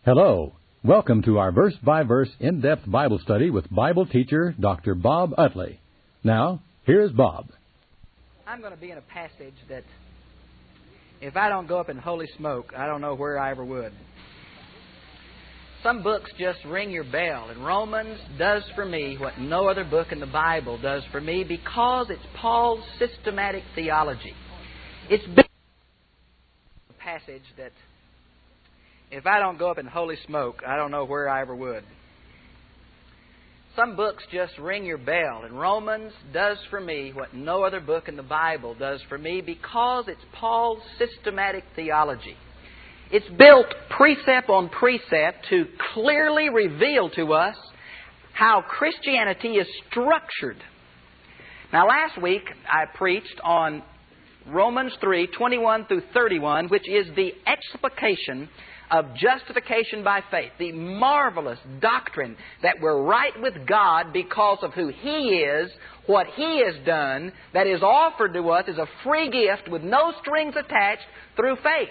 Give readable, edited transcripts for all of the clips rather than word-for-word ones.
Hello. Welcome to our verse-by-verse in-depth Bible study with Bible teacher Dr. Bob Utley. Now, here's Bob. I'm going to be in a passage that, if I don't go up in holy smoke, I don't know where I ever would. Some books just ring your bell, and Romans does for me what no other book in the Bible does for me because it's Paul's systematic theology. It's a passage that, if I don't go up in holy smoke, I don't know where I ever would. Some books just ring your bell, and Romans does for me what no other book in the Bible does for me because it's Paul's systematic theology. It's built precept on precept to clearly reveal to us how Christianity is structured. Now, last week I preached on Romans 3:21 through 31, which is the explication of justification by faith, the marvelous doctrine that we're right with God because of who He is, what He has done, that is offered to us as a free gift with no strings attached through faith.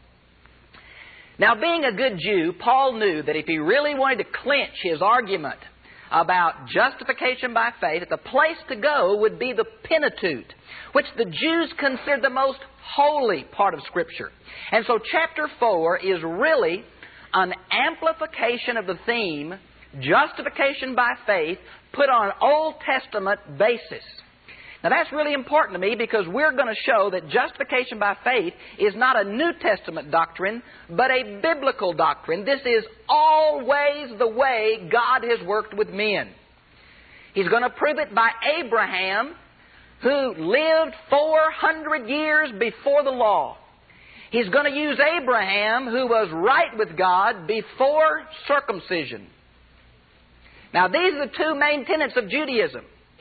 Now, being a good Jew, Paul knew that if he really wanted to clinch his argument about justification by faith, that the place to go would be the Pentateuch, which the Jews considered the most holy part of Scripture. And so chapter 4 is really an amplification of the theme, justification by faith, put on an Old Testament basis. Now that's really important to me because we're going to show that justification by faith is not a New Testament doctrine, but a biblical doctrine. This is always the way God has worked with men. He's going to prove it by Abraham, who lived 400 years before the law. He's going to use Abraham, who was right with God before circumcision. Now these are the two main tenets of Judaism.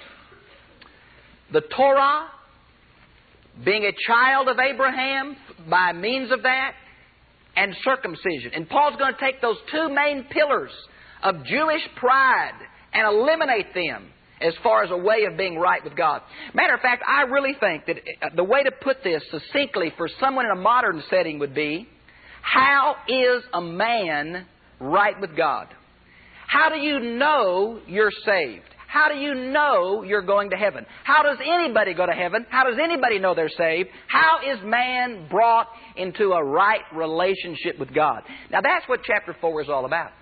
The Torah, being a child of Abraham by means of that, and circumcision. And Paul's going to take those two main pillars of Jewish pride and eliminate them as far as a way of being right with God. Matter of fact, I really think that the way to put this succinctly for someone in a modern setting would be, how is a man right with God? How do you know you're saved? How do you know you're going to heaven? How does anybody go to heaven? How does anybody know they're saved? How is man brought into a right relationship with God? Now that's what chapter 4 is all about.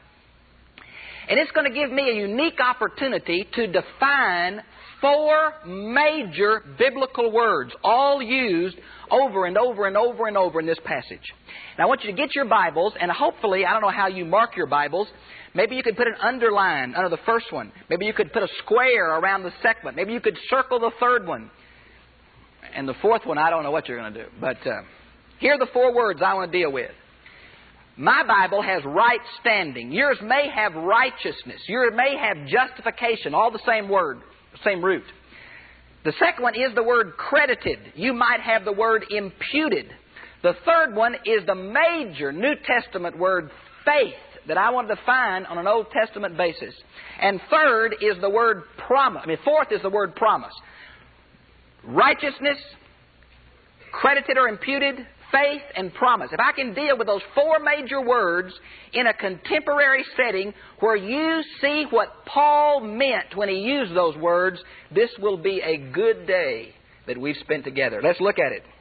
And it's going to give me a unique opportunity to define 4 major biblical words, all used over and over and over and over in this passage. Now I want you to get your Bibles, and hopefully, I don't know how you mark your Bibles, maybe you could put an underline under the first one. Maybe you could put a square around the second one. Maybe you could circle the third one. And the fourth one, I don't know what you're going to do. But here are the 4 words I want to deal with. My Bible has right standing. Yours may have righteousness. Yours may have justification. All the same word, same root. The second one is the word credited. You might have the word imputed. The third one is the major New Testament word faith that I want to define on an Old Testament basis. And third is the word promise. Fourth is the word promise. Righteousness, credited or imputed, faith, and promise. If I can deal with those 4 major words in a contemporary setting where you see what Paul meant when he used those words, this will be a good day that we've spent together. Let's look at it.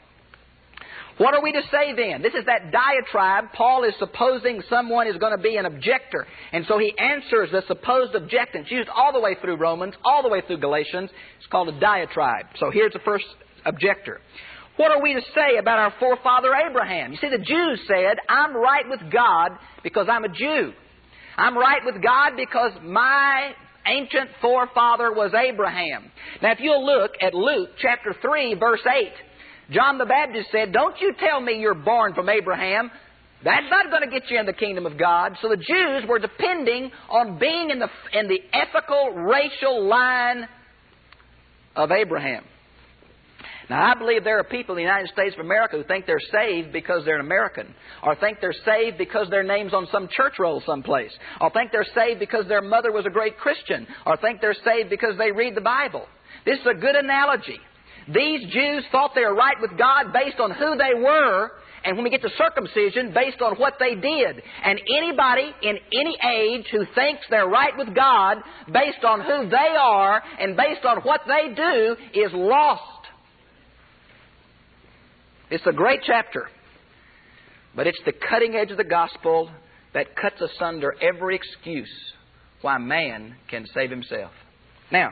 What are we to say then? This is that diatribe. Paul is supposing someone is going to be an objector. And so he answers the supposed objectant. It's used all the way through Romans, all the way through Galatians. It's called a diatribe. So here's the first objector. What are we to say about our forefather Abraham? You see, the Jews said, I'm right with God because I'm a Jew. I'm right with God because my ancient forefather was Abraham. Now, if you'll look at Luke chapter 3, verse 8, John the Baptist said, don't you tell me you're born from Abraham. That's not going to get you in the kingdom of God. So the Jews were depending on being in the ethical, racial line of Abraham. Now, I believe there are people in the United States of America who think they're saved because they're an American, or think they're saved because their name's on some church roll someplace, or think they're saved because their mother was a great Christian, or think they're saved because they read the Bible. This is a good analogy. These Jews thought they were right with God based on who they were And when we get to circumcision, based on what they did. And anybody in any age who thinks they're right with God based on who they are and based on what they do is lost. It's a great chapter. But it's the cutting edge of the gospel that cuts asunder every excuse why man can save himself. Now,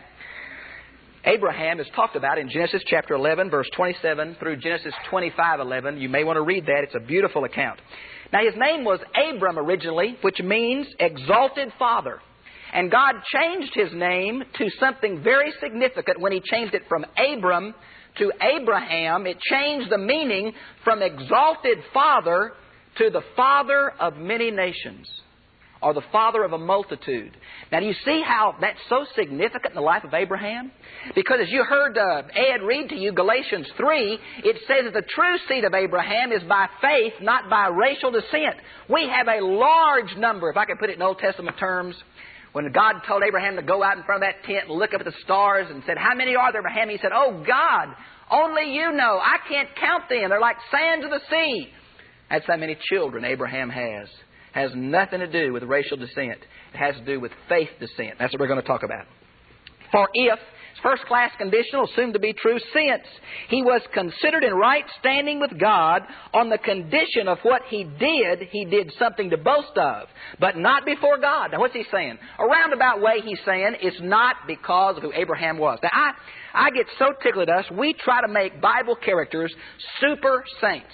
Abraham is talked about in Genesis chapter 11, verse 27 through Genesis 25:11. You may want to read that. It's a beautiful account. Now, his name was Abram originally, which means exalted father. And God changed his name to something very significant when he changed it from Abram to Abraham. It changed the meaning from exalted father to the father of many nations, or the father of a multitude. Now, do you see how that's so significant in the life of Abraham? Because as you heard Ed read to you Galatians 3, it says that the true seed of Abraham is by faith, not by racial descent. We have a large number, if I could put it in Old Testament terms, when God told Abraham to go out in front of that tent and look up at the stars and said, "How many are there, Abraham?" He said, "Oh, God, only you know. I can't count them. They're like sands of the sea." That's how many children Abraham has. Has nothing to do with racial descent. It has to do with faith descent. That's what we're going to talk about. For if, first-class conditional, assumed to be true, since he was considered in right standing with God on the condition of what he did something to boast of, but not before God. Now, what's he saying? A roundabout way he's saying it's not because of who Abraham was. Now, I get so tickled at us, we try to make Bible characters super saints.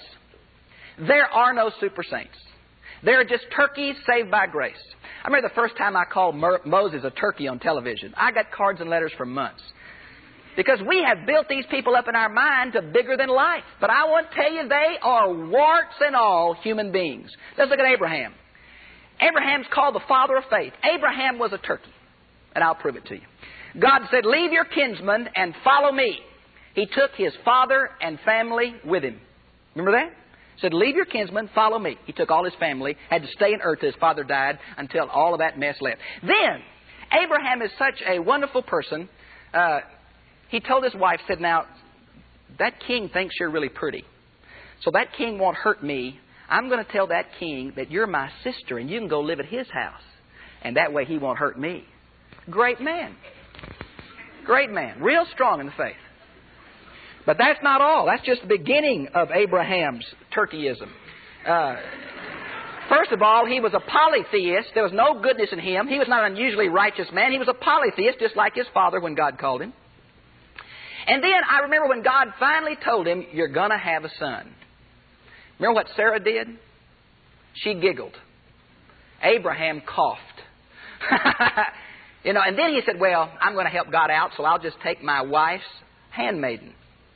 There are no super saints. They're just turkeys saved by grace. I remember the first time I called Moses a turkey on television. I got cards and letters for months. Because we have built these people up in our mind to bigger than life. But I want to tell you, they are warts and all human beings. Let's look at Abraham. Abraham's called the father of faith. Abraham was a turkey. And I'll prove it to you. God said, "Leave your kinsmen and follow me." He took his father and family with him. Remember that? Said, "Leave your kinsmen, follow me." He took all his family, had to stay in Ur till his father died, until all of that mess left. Then, Abraham is such a wonderful person. He told his wife, said, "Now, that king thinks you're really pretty. So that king won't hurt me. I'm going to tell that king that you're my sister and you can go live at his house. And that way he won't hurt me." Great man. Great man. Real strong in the faith. But that's not all. That's just the beginning of Abraham's turkeyism. First of all, he was a polytheist. There was no goodness in him. He was not an unusually righteous man. He was a polytheist, just like his father when God called him. And then I remember when God finally told him, "You're going to have a son." Remember what Sarah did? She giggled. Abraham coughed. And then he said, "Well, I'm going to help God out, so I'll just take my wife's handmaiden."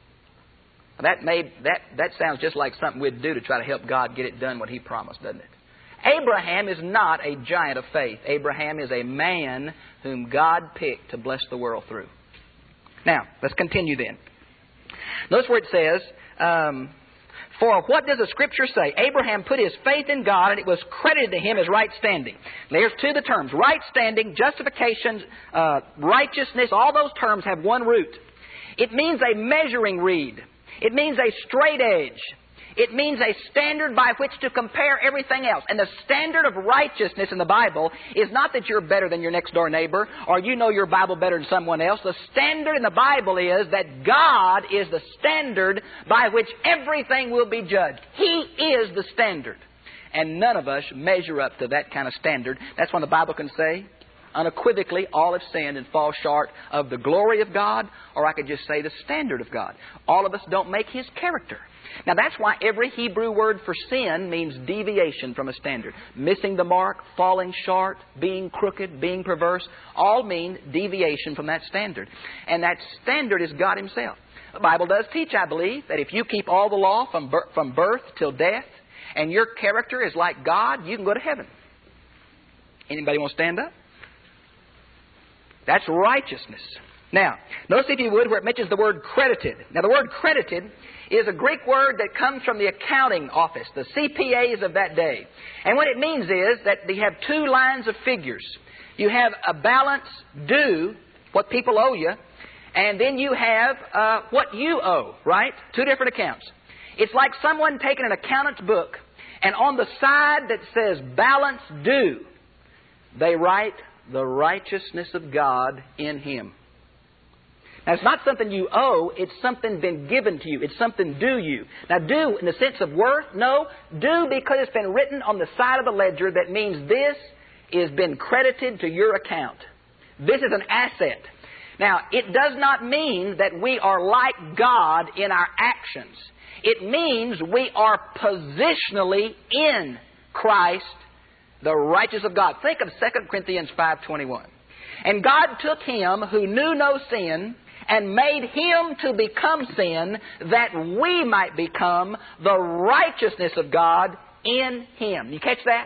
That sounds just like something we'd do to try to help God get it done what He promised, doesn't it? Abraham is not a giant of faith. Abraham is a man whom God picked to bless the world through. Now, let's continue then. Notice where it says, "For what does the Scripture say? Abraham put his faith in God, and it was credited to him as right standing." There's two of the terms. Right standing, justification, righteousness, all those terms have one root. It means a measuring reed. It means a straight edge. It means a standard by which to compare everything else. And the standard of righteousness in the Bible is not that you're better than your next door neighbor or you know your Bible better than someone else. The standard in the Bible is that God is the standard by which everything will be judged. He is the standard. And none of us measure up to that kind of standard. That's when the Bible can say, unequivocally, all have sinned and fall short of the glory of God, or I could just say the standard of God. All of us don't make His character. Now that's why every Hebrew word for sin means deviation from a standard. Missing the mark, falling short, being crooked, being perverse, all mean deviation from that standard. And that standard is God Himself. The Bible does teach, I believe, that if you keep all the law from birth till death, and your character is like God, you can go to heaven. Anybody want to stand up? That's righteousness. Now, notice if you would where it mentions the word credited. Now, the word credited is a Greek word that comes from the accounting office, the CPAs of that day. And what it means is that you have two lines of figures. You have a balance due, what people owe you, and then you have what you owe, right? Two different accounts. It's like someone taking an accountant's book, and on the side that says balance due, they write the righteousness of God in Him. Now, it's not something you owe. It's something been given to you. It's something due you. Now, due in the sense of worth? No. Due because it's been written on the side of the ledger. That means this has been credited to your account. This is an asset. Now, it does not mean that we are like God in our actions. It means we are positionally in Christ, the righteousness of God. Think of 2 Corinthians 5:21. And God took Him who knew no sin and made Him to become sin, that we might become the righteousness of God in Him. You catch that?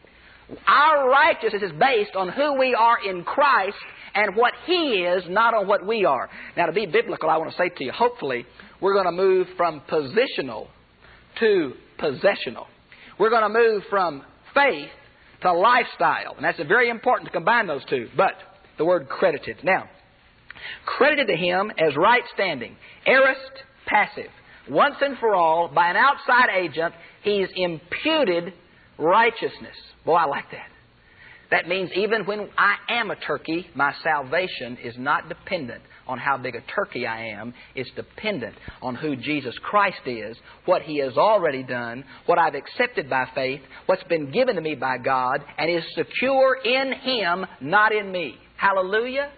Our righteousness is based on who we are in Christ and what He is, not on what we are. Now, to be biblical, I want to say to you, hopefully, we're going to move from positional to possessional. We're going to move from faith to lifestyle. And that's very important to combine those two. But the word credited. Now, credited to Him as right standing. Aorist, passive. Once and for all, by an outside agent, He's imputed righteousness. Boy, I like that. That means even when I am a turkey, my salvation is not dependent on how big a turkey I am. It's dependent on who Jesus Christ is, what He has already done, what I've accepted by faith, what's been given to me by God, and is secure in Him, not in me. Hallelujah.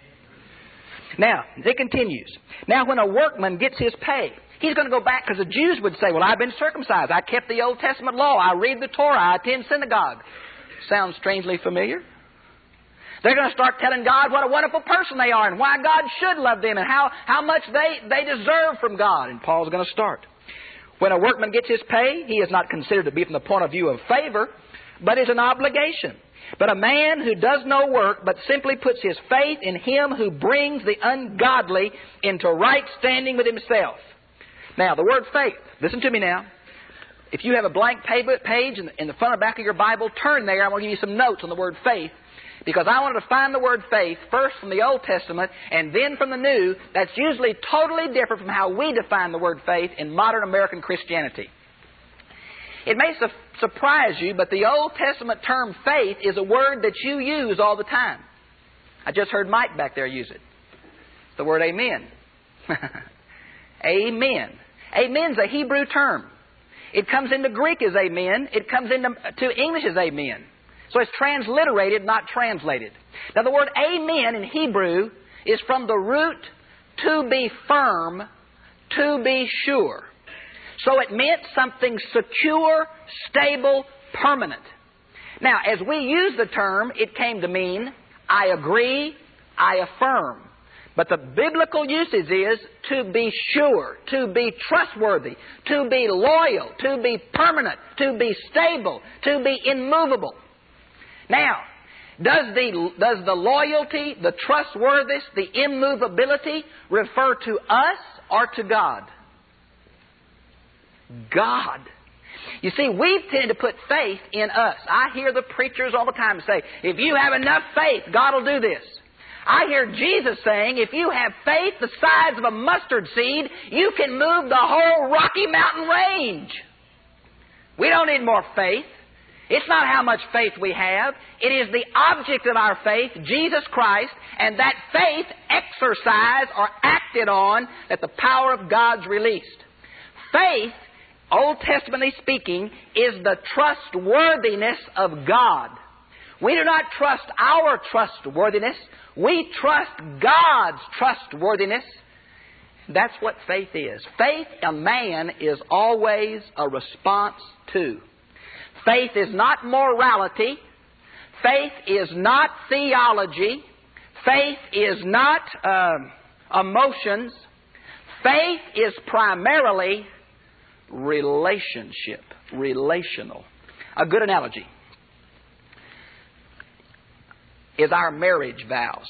Now, it continues. Now, when a workman gets his pay, he's going to go back, because the Jews would say, well, I've been circumcised. I kept the Old Testament law. I read the Torah. I attend synagogue. Sounds strangely familiar. They're going to start telling God what a wonderful person they are and why God should love them and how much they deserve from God. And Paul's going to start. When a workman gets his pay, he is not considered to be from the point of view of favor, but is an obligation. But a man who does no work, but simply puts his faith in Him who brings the ungodly into right standing with Himself. Now, the word faith, listen to me now. If you have a blank page in the front or back of your Bible, turn there. I'm going to give you some notes on the word faith, because I want to define the word faith first from the Old Testament and then from the New. That's usually totally different from how we define the word faith in modern American Christianity. It may surprise you, but the Old Testament term faith is a word that you use all the time. I just heard Mike back there use it. It's the word amen. Amen. Amen's a Hebrew term. It comes into Greek as amen. It comes into English as amen. So it's transliterated, not translated. Now, the word amen in Hebrew is from the root to be firm, to be sure. So it meant something secure, stable, permanent. Now, as we use the term, it came to mean, I agree, I affirm. But the biblical usage is to be sure, to be trustworthy, to be loyal, to be permanent, to be stable, to be immovable. Now, does the loyalty, the trustworthiness, the immovability refer to us or to God? God. You see, we've tended to put faith in us. I hear the preachers all the time say, if you have enough faith, God will do this. I hear Jesus saying, if you have faith the size of a mustard seed, you can move the whole Rocky Mountain range. We don't need more faith. It's not how much faith we have. It is the object of our faith, Jesus Christ, and that faith exercised or acted on that the power of God's released. Faith, Old Testamentally speaking, is the trustworthiness of God. We do not trust our trustworthiness. We trust God's trustworthiness. That's what faith is. Faith in man is always a response to. Faith is not morality. Faith is not theology. Faith is not emotions. Faith is primarily relationship, relational. A good analogy is our marriage vows.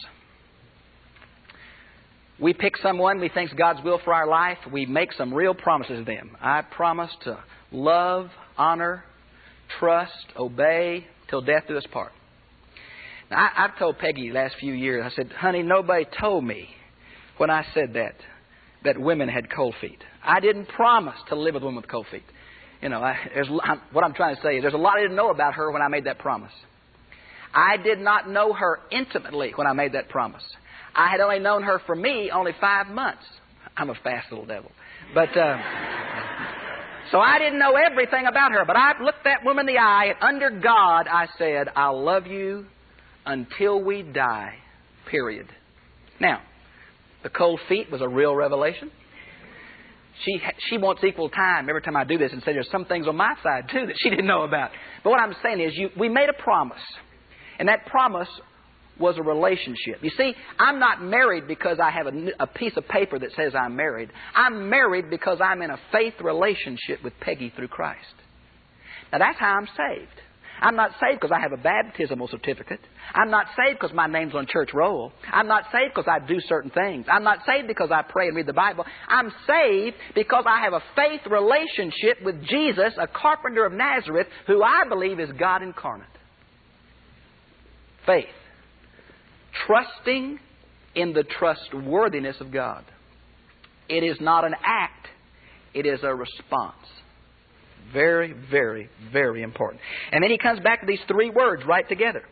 We pick someone we think's God's will for our life. We make some real promises to them. I promise to love, honor, trust, obey, till death do us part. Now, I've told Peggy the last few years, I said, honey, nobody told me when I said that that women had cold feet. I didn't promise to live with a woman with cold feet. You know, what I'm trying to say is there's a lot I didn't know about her when I made that promise. I did not know her intimately when I made that promise. I had only known her for me only 5 months. I'm a fast little devil. But, so I didn't know everything about her. But I looked that woman in the eye, and under God I said, I'll love you until we die, period. Now, the cold feet was a real revelation. She wants equal time every time I do this and say there's some things on my side, too, that she didn't know about. But what I'm saying is we made a promise. And that promise was a relationship. You see, I'm not married because I have a piece of paper that says I'm married. I'm married because I'm in a faith relationship with Peggy through Christ. Now, that's how I'm saved. I'm not saved because I have a baptismal certificate. I'm not saved because my name's on church roll. I'm not saved because I do certain things. I'm not saved because I pray and read the Bible. I'm saved because I have a faith relationship with Jesus, a carpenter of Nazareth, who I believe is God incarnate. Faith. Trusting in the trustworthiness of God. It is not an act. It is a response. Very, very, very important. And then he comes back to these 3 words right together.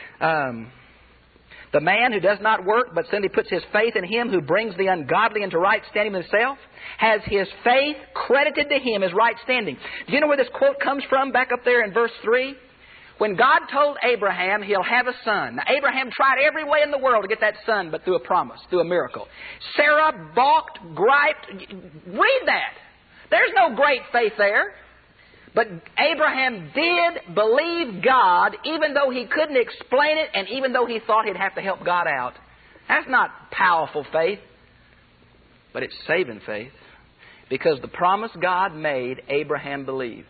The man who does not work, but simply puts his faith in Him who brings the ungodly into right standing with Himself, has his faith credited to him as right standing. Do you know where this quote comes from back up there in verse 3? When God told Abraham He'll have a son. Now, Abraham tried every way in the world to get that son, but through a promise, through a miracle. Sarah balked, griped. Read that. There's no great faith there. But Abraham did believe God, even though he couldn't explain it, and even though he thought he'd have to help God out. That's not powerful faith, but it's saving faith. Because the promise God made, Abraham believed.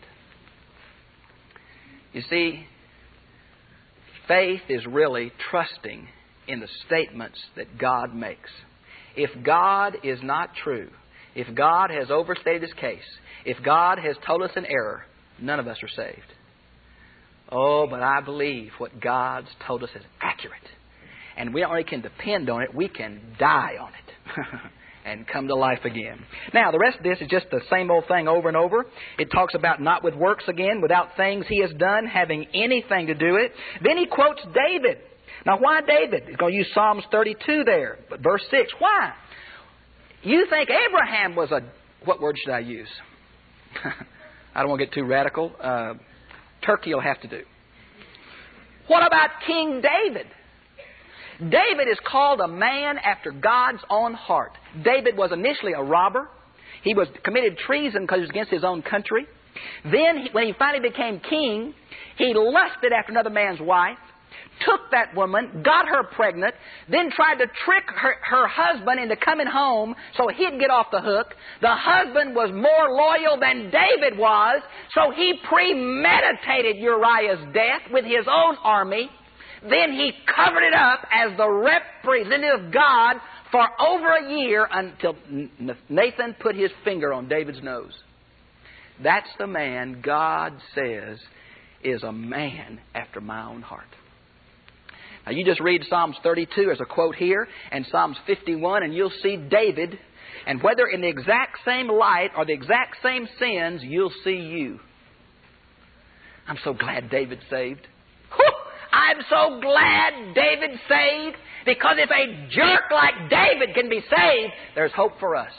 You see, faith is really trusting in the statements that God makes. If God is not true, if God has overstated His case, if God has told us an error, none of us are saved. Oh, but I believe what God's told us is accurate. And we not only can depend on it, we can die on it and come to life again. Now, the rest of this is just the same old thing over and over. It talks about not with works again, without things he has done, having anything to do it. Then he quotes David. Now, why David? He's going to use Psalms 32 there. But verse 6, why? You think Abraham was a... What word should I use? I don't want to get too radical. Turkey will have to do. What about King David? David is called a man after God's own heart. David was initially a robber. He was committed treason because he was against his own country. Then, when he finally became king, he lusted after another man's wife, took that woman, got her pregnant, then tried to trick her husband into coming home so he'd get off the hook. The husband was more loyal than David was, so he premeditated Uriah's death with his own army. Then he covered it up as the representative of God for over a year until Nathan put his finger on David's nose. That's the man God says is a man after my own heart. Now, you just read Psalms 32, there's a quote here, and Psalms 51, and you'll see David. And whether in the exact same light or the exact same sins, you'll see you. I'm so glad David's saved. Whew! I'm so glad David's saved, because if a jerk like David can be saved, there's hope for us.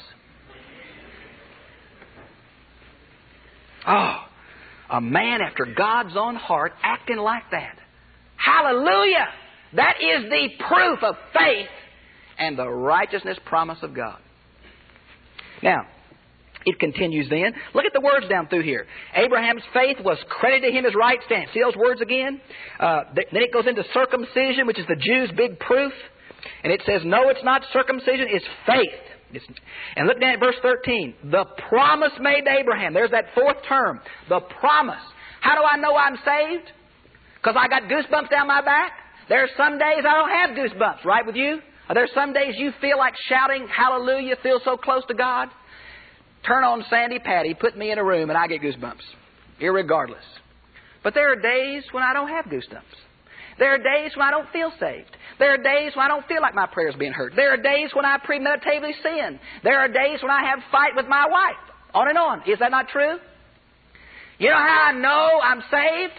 Oh, a man after God's own heart acting like that. Hallelujah! That is the proof of faith and the righteousness promise of God. Now, it continues then. Look at the words down through here. Abraham's faith was credited to him as right standing. See those words again? Then it goes into circumcision, which is the Jews' big proof. And it says, no, it's not circumcision, it's faith. And look down at verse 13. The promise made to Abraham. There's that fourth term. The promise. How do I know I'm saved? Because I got goosebumps down my back? There are some days I don't have goosebumps, right with you? Are there some days you feel like shouting hallelujah, feel so close to God? Turn on Sandy Patty, put me in a room, and I get goosebumps, irregardless. But there are days when I don't have goosebumps. There are days when I don't feel saved. There are days when I don't feel like my prayers being heard. There are days when I premeditatively sin. There are days when I have a fight with my wife. On and on. Is that not true? You know how I know I'm saved?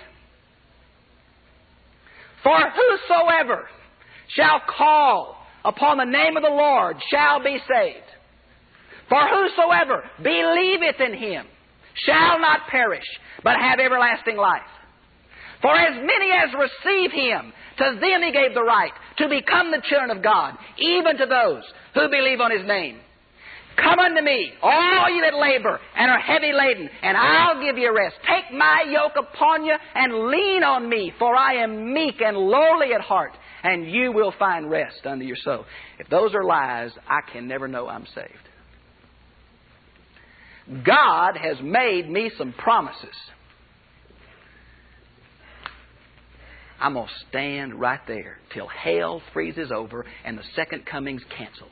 For whosoever shall call upon the name of the Lord shall be saved. For whosoever believeth in Him shall not perish, but have everlasting life. For as many as receive Him, to them He gave the right to become the children of God, even to those who believe on His name. Come unto me, all ye that labor and are heavy laden, and I'll give you rest. Take my yoke upon you and lean on me, for I am meek and lowly at heart, and you will find rest unto your soul. If those are lies, I can never know I'm saved. God has made me some promises. I'm going to stand right there till hell freezes over and the second coming's canceled.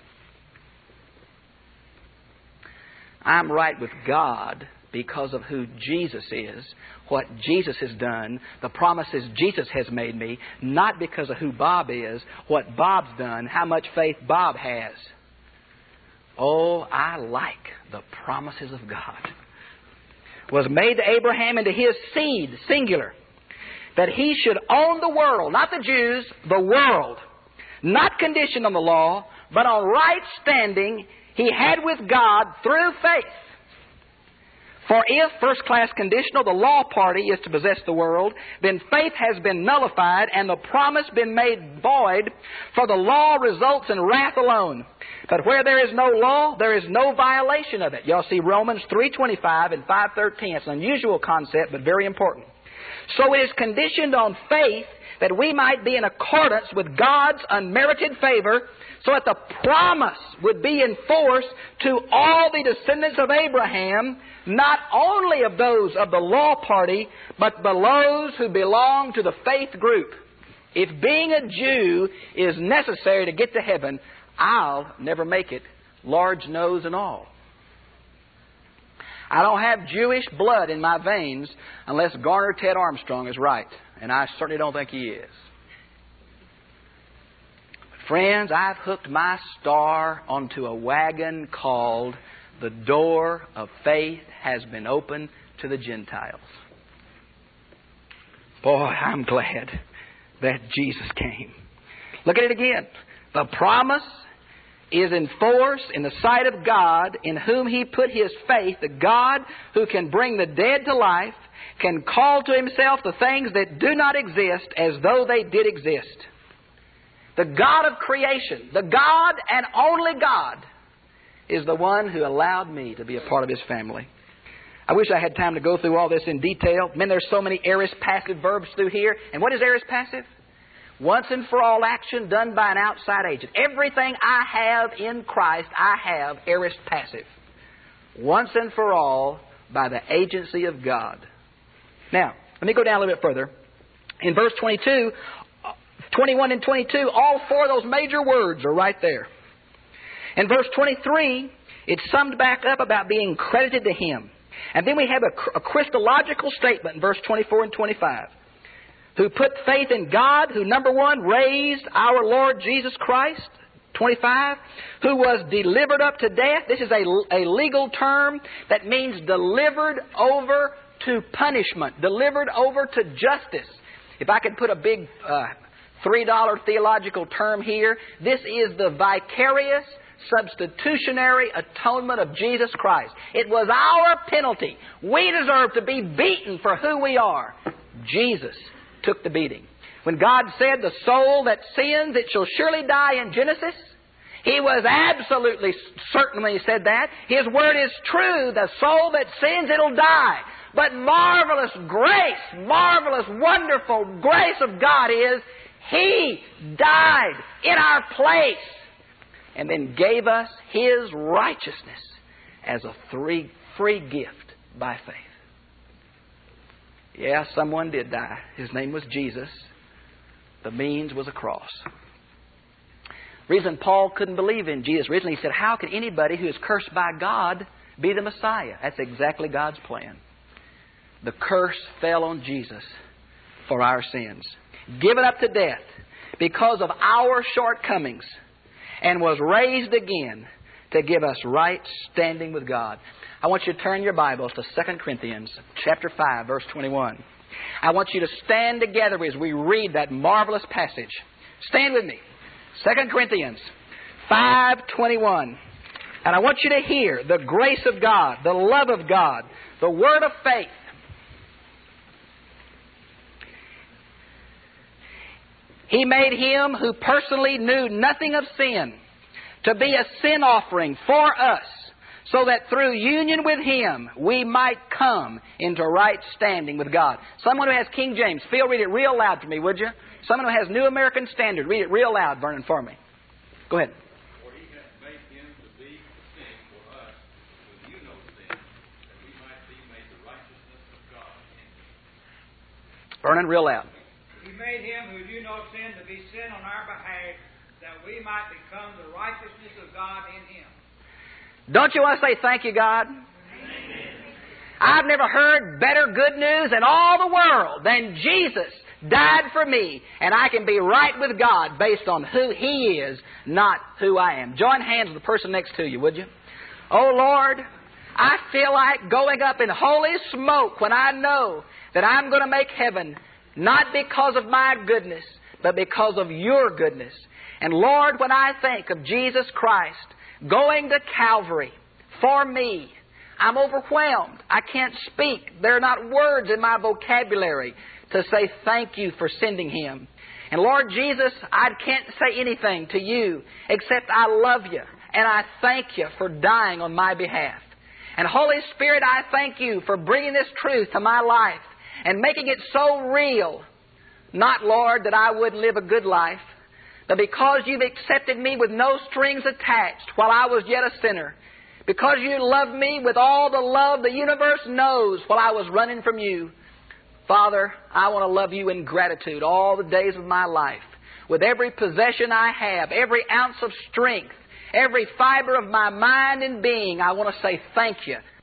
I'm right with God because of who Jesus is, what Jesus has done, the promises Jesus has made me, not because of who Bob is, what Bob's done, how much faith Bob has. Oh, I like the promises of God. Was made to Abraham and to his seed, singular, that he should own the world, not the Jews, the world, not conditioned on the law, but on right standing he had with God through faith. For if, first-class conditional, the law party is to possess the world, then faith has been nullified and the promise been made void, for the law results in wrath alone. But where there is no law, there is no violation of it. Y'all see Romans 3:25 and 5:13. It's an unusual concept, but very important. So it is conditioned on faith that we might be in accordance with God's unmerited favor, so that the promise would be in force to all the descendants of Abraham, not only of those of the law party, but those who belong to the faith group. If being a Jew is necessary to get to heaven, I'll never make it, large nose and all. I don't have Jewish blood in my veins unless Garner Ted Armstrong is right. And I certainly don't think he is. But friends, I've hooked my star onto a wagon called the door of faith has been opened to the Gentiles. Boy, I'm glad that Jesus came. Look at it again. The promise is in force in the sight of God, in whom He put His faith, the God who can bring the dead to life, can call to Himself the things that do not exist as though they did exist. The God of creation, the God and only God, is the one who allowed me to be a part of His family. I wish I had time to go through all this in detail. Man, there's so many aorist passive verbs through here. And what is aorist passive? Once and for all action done by an outside agent. Everything I have in Christ, I have aorist passive. Once and for all by the agency of God. Now, let me go down a little bit further. In verse 22, 21 and 22, all four of those major words are right there. In verse 23, it's summed back up about being credited to Him. And then we have a Christological statement in verse 24 and 25. Who put faith in God, who, number one, raised our Lord Jesus Christ, 25, who was delivered up to death. This is a legal term that means delivered over to punishment, delivered over to justice. If I could put a big $3 theological term here, this is the vicarious substitutionary atonement of Jesus Christ. It was our penalty. We deserve to be beaten for who we are. Jesus took the beating. When God said, the soul that sins, it shall surely die in Genesis, He was absolutely certain when He said that. His word is true. The soul that sins, it'll die. But marvelous grace, marvelous, wonderful grace of God is He died in our place and then gave us His righteousness as a free gift by faith. Yeah, someone did die. His name was Jesus. The means was a cross. Reason Paul couldn't believe in Jesus originally, he said, how can anybody who is cursed by God be the Messiah? That's exactly God's plan. The curse fell on Jesus for our sins. given up to death because of our shortcomings, and was raised again to give us right standing with God. I want you to turn your Bibles to 2 Corinthians chapter 5, verse 21. I want you to stand together as we read that marvelous passage. Stand with me. 2 Corinthians 5:21. And I want you to hear the grace of God, the love of God, the word of faith. He made Him who personally knew nothing of sin to be a sin offering for us, so that through union with Him we might come into right standing with God. Someone who has King James, Phil, read it real loud for me, would you? Someone who has New American Standard, read it real loud, Vernon, for me. Go ahead. For He hath made Him to be sin for us, who knew no sin, that we might be made the righteousness of God in Him. Vernon, real loud. He made Him who knew no sin to be sin on our behalf, that we might become the righteousness of God in Him. Don't you want to say thank you, God? Amen. I've never heard better good news in all the world than Jesus died for me, and I can be right with God based on who He is, not who I am. Join hands with the person next to you, would you? Oh, Lord, I feel like going up in holy smoke when I know that I'm going to make heaven, not because of my goodness, but because of Your goodness. And Lord, when I think of Jesus Christ going to Calvary for me, I'm overwhelmed. I can't speak. There are not words in my vocabulary to say thank You for sending Him. And Lord Jesus, I can't say anything to You except I love You and I thank You for dying on my behalf. And Holy Spirit, I thank You for bringing this truth to my life and making it so real. Not, Lord, that I wouldn't live a good life, but because You've accepted me with no strings attached while I was yet a sinner, because You loved me with all the love the universe knows while I was running from You. Father, I want to love You in gratitude all the days of my life. With every possession I have, every ounce of strength, every fiber of my mind and being, I want to say thank You